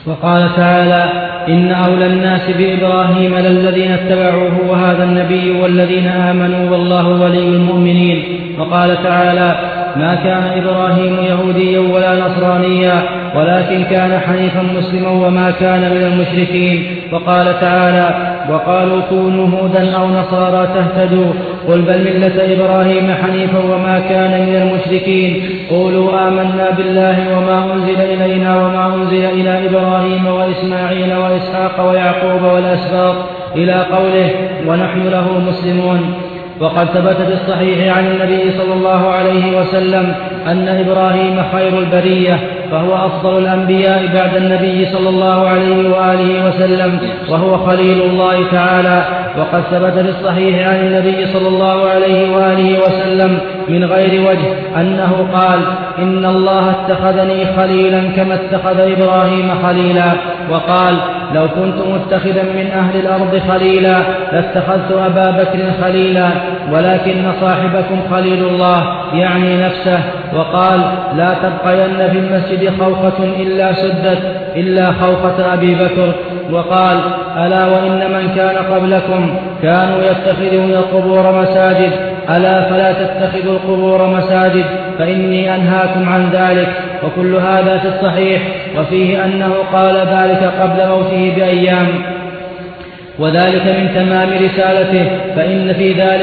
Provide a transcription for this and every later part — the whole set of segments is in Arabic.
وقال تعالى: إن أولى الناس بإبراهيم للذين اتبعوه وهذا النبي والذين آمنوا والله ولي المؤمنين. وقال تعالى: ما كان إبراهيم يهوديا ولا نصرانيا ولكن كان حنيفا مسلما وما كان من المشركين. وقال تعالى: وقالوا كونوا هودا أو نصارى تهتدوا قل بل ملة إبراهيم حنيفا وما كان من المشركين. قولوا آمنا بالله وما أنزل إلينا وما أنزل إلى إبراهيم وإسماعيل وإسحاق ويعقوب والأسباط إلى قوله ونحن له مسلمون. وقد ثبت في الصحيح عن النبي صلى الله عليه وسلم أن إبراهيم خير البرية فهو أفضل الأنبياء بعد النبي صلى الله عليه وآله وسلم وهو خليل الله تعالى. وقد ثبت في الصحيح عن النبي صلى الله عليه وآله وسلم من غير وجه أنه قال: إن الله اتخذني خليلا كما اتخذ إبراهيم خليلا. وقال: لو كنت متخذا من أهل الأرض خليلا لاتخذت أبا بكر خليلا ولكن صاحبكم خليل الله يعني نفسه. وقال: لا تبقين في المسجد خوخة إلا سدت إلا خوخة أبي بكر. وقال: ألا وإن من كان قبلكم كانوا يتخذون القبور مساجد ألا فلا تتخذوا القبور مساجد فإني أنهاكم عن ذلك. وكل هذا في الصحيح وفيه أنه قال ذلك قبل موته بأيام، وذلك من تمام رسالته، فإن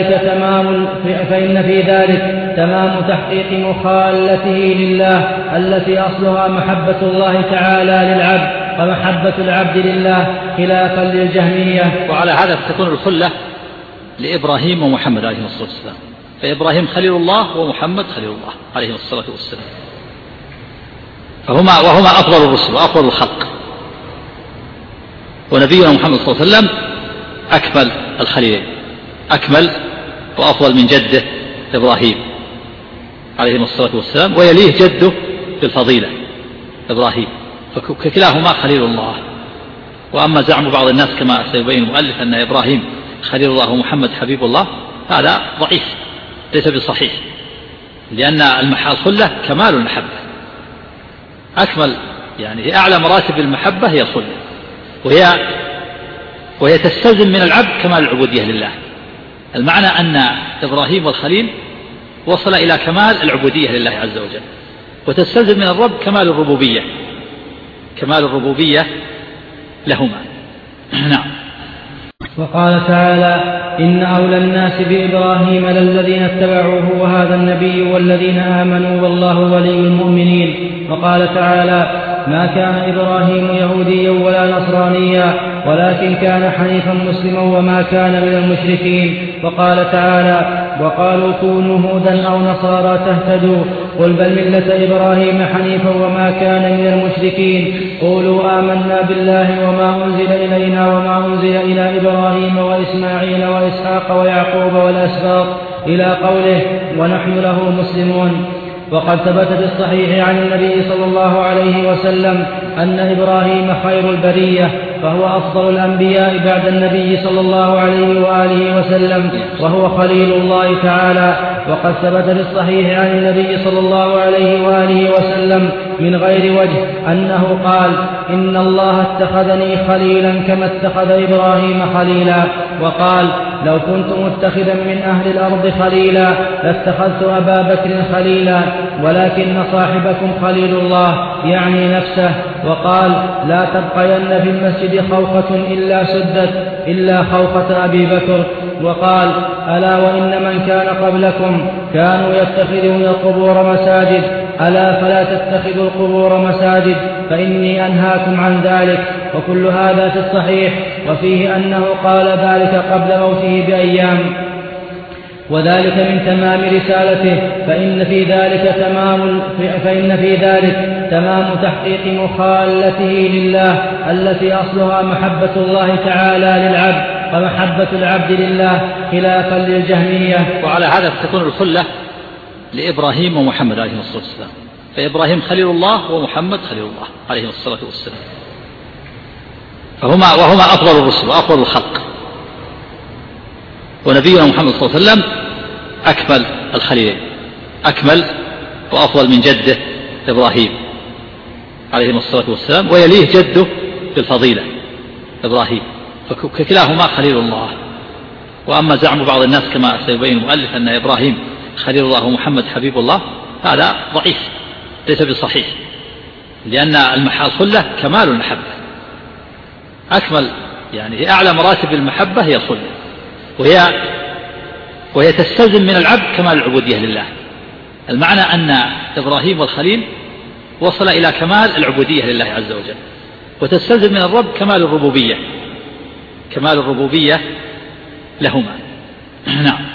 في ذلك تمام تحقيق مخالته لله التي أصلها محبة الله تعالى للعبد ومحبة العبد لله خلافا للجهمية. وعلى هذا تكون الخلة لإبراهيم ومحمد عليه الصلاة والسلام، فإبراهيم خليل الله ومحمد خليل الله عليه الصلاة والسلام، وهما أفضل الرسل وأفضل الخلق. ونبينا محمد صلى الله عليه وسلم أكمل الخليلين، أكمل وأفضل من جده إبراهيم عليه الصلاة والسلام، ويليه جده بالفضيلة إبراهيم، فكلاهما خليل الله. وأما زعم بعض الناس كما سيبين المؤلف أن إبراهيم خليل الله ومحمد حبيب الله هذا ضعيف ليس بصحيح، لأن الخلة كمال المحبة، أكمل يعني أعلى مراتب المحبة هي الخلة، وهي تستلزم من العبد كمال العبودية لله. المعنى أن إبراهيم والخليل وصل إلى كمال العبودية لله عز وجل، وتستلزم من الرب كمال الربوبية، كمال الربوبية لهما. نعم. وقال تعالى: إن أولى الناس بإبراهيم للذين اتبعوه وهذا النبي والذين آمنوا والله ولي المؤمنين. وقال تعالى: ما كان إبراهيم يهوديا ولا نصرانيا ولكن كان حنيفا مسلما وما كان من المشركين. وقال تعالى: وقالوا كونوا هودا أو نصارى تهتدوا قل بل ملة إبراهيم حنيفا وما كان من المشركين. قولوا آمنا بالله وما أنزل إلينا وما أنزل إلى إبراهيم وإسماعيل وإسحاق ويعقوب والأسباط إلى قوله ونحن له مسلمون. وقد ثبت في الصحيح عن النبي صلى الله عليه وسلم أن إبراهيم خير البرية فهو أفضل الأنبياء بعد النبي صلى الله عليه وآله وسلم وهو خليل الله تعالى. وقد ثبت في الصحيح عن النبي صلى الله عليه وآله وسلم من غير وجه أنه قال: إن الله اتخذني خليلا كما اتخذ إبراهيم خليلا. وقال: لو كنت متخذا من أهل الأرض خليلا لاتخذت أبا بكر خليلا ولكن صاحبكم خليل الله يعني نفسه. وقال: لا تبقين في المسجد خوخة إلا سدت إلا خوخة أبي بكر. وقال: ألا وإن من كان قبلكم كانوا يتخذون القبور مساجد ألا فلا تتخذوا القبور مساجد فإني أنهاكم عن ذلك. وكل هذا في الصحيح وفيه أنه قال ذلك قبل موته بأيام، وذلك من تمام رسالته، فإن في ذلك تمام تحقيق مخالته لله التي أصلها محبة الله تعالى للعبد ومحبة العبد لله خلافا للجهمية. وعلى هذا تكون الخلة لإبراهيم ومحمد عليه الصلاة والسلام، فإبراهيم خليل الله ومحمد خليل الله عليه الصلاة والسلام، وهما أفضل الرسل وأفضل الخلق. ونبينا محمد صلى الله عليه وسلم أكمل الخليلين، أكمل وأفضل من جده إبراهيم عليهم الصلاة والسلام، ويليه جده بالفضيلة إبراهيم، فكلاهما خليل الله. وأما زعم بعض الناس كما سيبين المؤلف أن إبراهيم خليل الله ومحمد حبيب الله، هذا ضعيف ليس بصحيح، لأن الخلة كمال المحبة، أكمل يعني هي أعلى مراتب المحبة هي الخلة، وهي تستلزم من العبد كمال العبودية لله. المعنى أن إبراهيم والخليل وصل إلى كمال العبودية لله عز وجل، وتستلزم من الرب كمال الربوبية لهما. نعم.